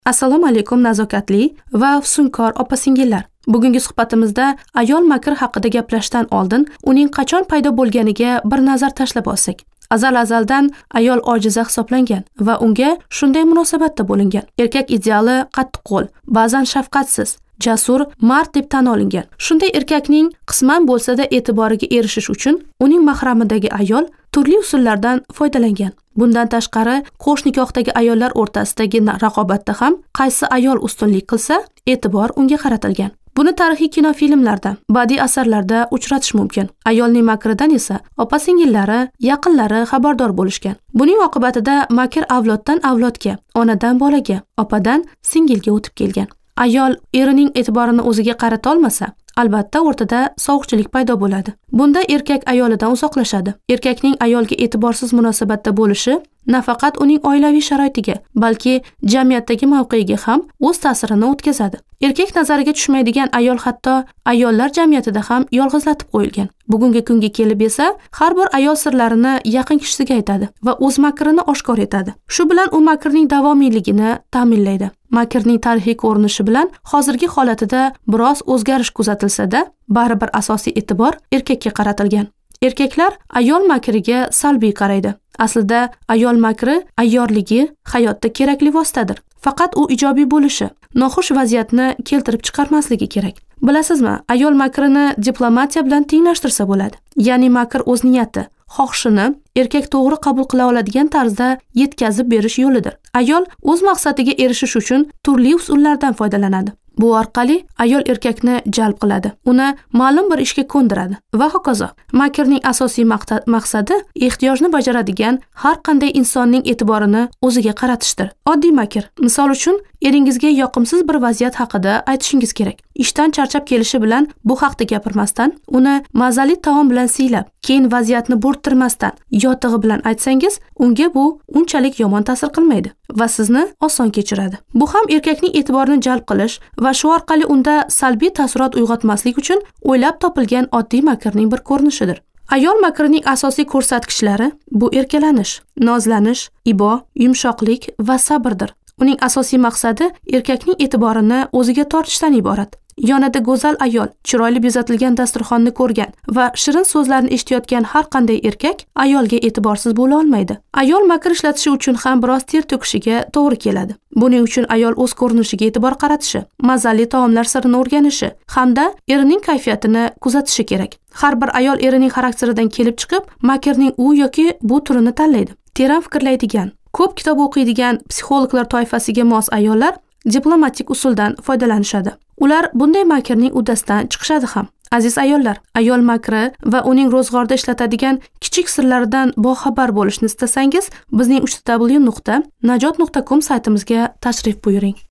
Assalomu alaykum nazokatli va afsunkor opa-singillar. Bugungi suhbatimizda ayol makr haqida gaplashishdan oldin uning qachon paydo bo'lganiga bir nazar tashlab olsak. Azal-azaldan ayol ojiza hisoblangan va unga shunday munosabatda bo'lingan. Erkak ideali qattiqqo'l, ba'zan shafqatsiz, jasur, mard deb tan olingan. Shunday erkakning qisman bo'lsa-da e'tiboriga erishish uchun uning mahramidagi ayol turli usullardan foydalangan. Bundan tashqari, qo'sh nikohdagi ayollar o'rtasidagi raqobatda ham qaysi ayol ustunlik qilsa, e'tibor unga qaratilgan. Buni tarixiy kinofilmlarda, badiiy asarlarda uchratish mumkin. Ayolning makridan esa opa-singillari, yaqinlari xabardor bo'lishgan. Buning oqibatida makr avloddan avlodga, onadan bolaga, opadan singilga o'tib kelgan. Ayol erining e'tiborini o'ziga qarata olmasa, albatta o'rtada sovuqchilik paydo bo'ladi. Bunda erkak ayolidan uzoqlashadi. Erkakning ayolga e'tiborsiz munosabatda bo'lishi nafaqat uning oilaviy sharoitiga, balki jamiyatdagi mavqeiga ham o'z ta'sirini o'tkazadi. Erkak nazariga tushmaydigan ayol hatto ayollar jamiyatida ham yolg'izlatib qo'yilgan. Bugungi kunga kelib esa har bir ayol sirlarini yaqin kishisiga aytadi va o'z makrini oshkor etadi. Shu bilan u makrning davomiyligini ta'minlaydi. Makrning tarixiy ko'rinishi bilan hozirgi holatida biroz o'zgarish kuzatilsa-da, baribir asosiy e'tibor erkakka qaratilgan. Erkaklar ayol makriga salbiy qaraydi. Aslida ayol makri ayyorligi hayotda kerakli vositadir. Faqat u ijobiy bo'lishi, noxush vaziyatni keltirib chiqarmasligi kerak. Bilasizmi, ayol makrini diplomatiya bilan tenglashtirsa bo'ladi. Ya'ni makr o'z niyati, xohishini erkak to'g'ri qabul qila oladigan tarzda yetkazib berish yo'lidir. Ayol o'z maqsadiga erishish uchun turli usullardan foydalanadi. Bu orqali ayol erkakni jalb qiladi, uni ma'lum bir ishga ko'ndiradi va hokazo. Makrning asosiy maqsadi ehtiyojni bajaradigan har qanday insonning e'tiborini o'ziga qaratishdir. Oddiy makr, misol uchun, eringizga yoqimsiz bir vaziyat haqida aytishingiz kerak. Ishdan charchab kelishi bilan bu haqda gapirmasdan, uni mazali taom bilan siylab, keyin vaziyatni bo'rttirmasdan, yotig'i bilan aytsangiz, unga bu unchalik yomon ta'sir qilmaydi va sizni oson kechiradi. Bu ham erkakning e'tiborini jalb qilish va shu orqali unda salbiy taassurot uyg'otmaslik uchun o'ylab topilgan oddiy makrning bir ko'rinishidir. Ayol makrining asosiy ko'rsatkichlari bu erkalanish, nozlanish, ibo, yumshoqlik va sabrdir. Uning asosiy maqsadi erkakning e'tiborini o'ziga tortishdan iborat. Yonida go'zal ayol, chiroyli bezatilgan dasturxonni ko'rgan va shirin so'zlarni eshitayotgan har qanday erkak ayolga e'tiborsiz bo'la olmaydi. Ayol makr ishlatishi uchun ham biroz ter to'kishiga to'g'ri keladi. Buning uchun ayol o'z ko'rinishiga e'tibor qaratishi, mazali taomlar sirini o'rganishi hamda erining kayfiyatini kuzatishi kerak. Har bir ayol erining xarakteridan kelib chiqib, makrning u yoki bu turini tanlaydi. Teran fikrlaydigan, ko'p kitob o'qiydigan psixologlar toifasiga mos ayollar diplomatik usuldan foydalanishadi. Ular bunday makrning uddasidan chiqishadi ham. Aziz ayollar, ayol makri va uning ro'zg'orda ishlatadigan kichik sirlaridan boxabar bo'lishni istasangiz, bizning www.najot.com saytimizga tashrif buyuring.